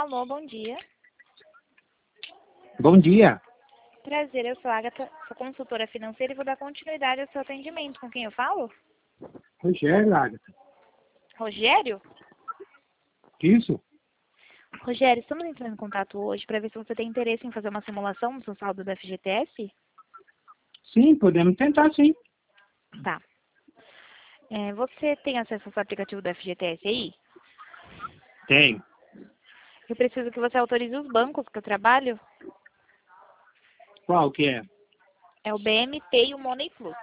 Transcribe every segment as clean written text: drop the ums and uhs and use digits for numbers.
Alô, bom dia. Bom dia. Prazer, eu sou a Agatha, sou consultora financeira e vou dar continuidade ao seu atendimento. Com quem eu falo? Rogério, Agatha. Rogério? Isso? Rogério, estamos entrando em contato hoje para ver se você tem interesse em fazer uma simulação do seu saldo da FGTS? Sim, podemos tentar, sim. Tá. Você tem acesso ao seu aplicativo da FGTS aí? Tem. Eu preciso que você autorize os bancos que eu trabalho. Qual que é? É o BMT e o Money Plus.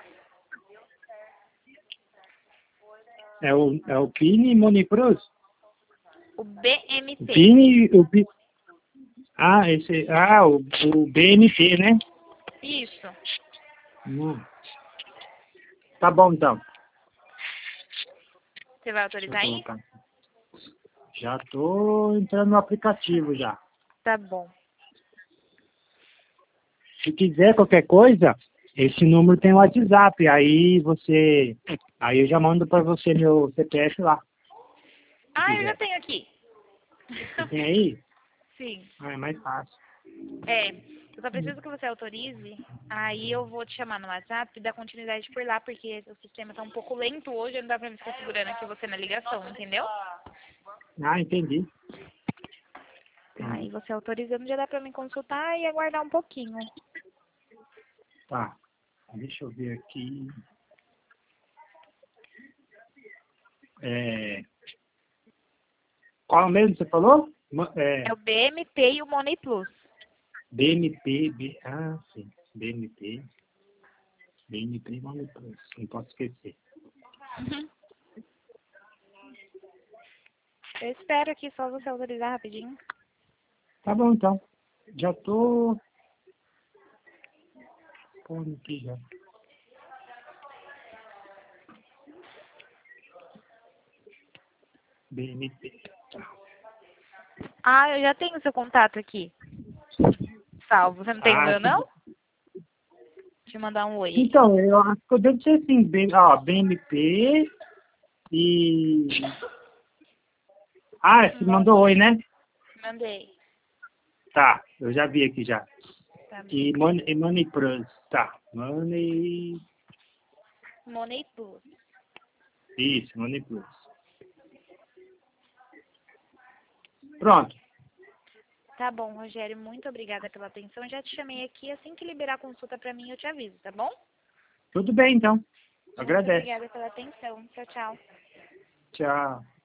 É o Pini Money Plus? O BMT. O Pini. O BMT, né? Isso. Hum. Tá bom, então. Você vai Deixa eu autorizar aí? colocar. Já tô entrando no aplicativo já. Tá bom. Se quiser qualquer coisa, esse número tem o WhatsApp. Aí eu já mando para você meu CPF lá. Se Ah, eu já quiser. tenho aqui. Você tem aí? Sim. Ah, é mais fácil. Eu só preciso que você autorize, aí eu vou te chamar no WhatsApp e dar continuidade por lá, porque o sistema tá um pouco lento hoje, não dá pra me ficar segurando aqui você na ligação, entendeu? Ah, entendi. Aí você autorizando já dá pra me consultar e aguardar um pouquinho. Tá. Deixa eu ver aqui. Qual mesmo você falou? É o BMT e o Money Plus. BNP, sim. BNP Money Plus. Não posso esquecer. Eu espero aqui só você autorizar rapidinho. Tá bom, então. Já tô pondo aqui já. BNP. Ah, eu já tenho seu contato aqui. Salvo. Você não tem o meu, não? Deixa eu mandar um oi aí. Então, eu acho que eu devo ser assim, BNP e... você mandou oi, né? Mandei. Tá, eu já vi aqui já. Tá bom. E Money Plus, tá. Money... Money Plus. Isso, Money Plus. Pronto. Tá bom, Rogério. Muito obrigada pela atenção. Já te chamei aqui. Assim que liberar a consulta pra mim, eu te aviso, tá bom? Tudo bem, então. Muito Agradeço. obrigada pela atenção. Tchau, tchau. Tchau.